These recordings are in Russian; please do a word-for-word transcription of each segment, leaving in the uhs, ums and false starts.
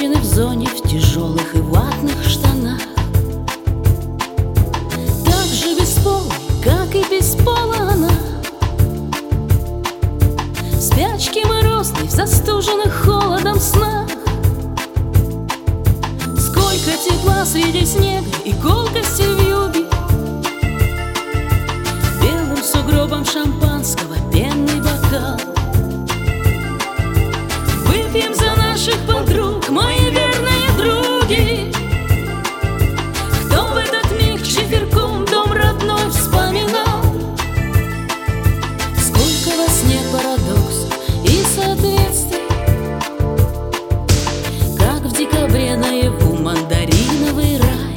Женщины в зоне в тяжелых и ватных штанах, так же бесполой, как и без пола она. В спячке морозной, в застуженных холодом снах. Сколько тепла среди снега и колкости в юге, белым сугробом шампанского пенный бокал. Выпьем за наших подруг, мои верные други, кто в этот миг чиферком дом родной вспоминал. Сколько во сне парадоксов и соответствий, как в декабре наяву мандариновый рай.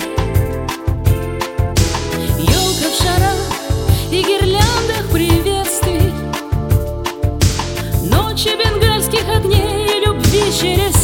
Ёлка в шарах и гирляндах приветствий, ночи бенгальских огней и любви через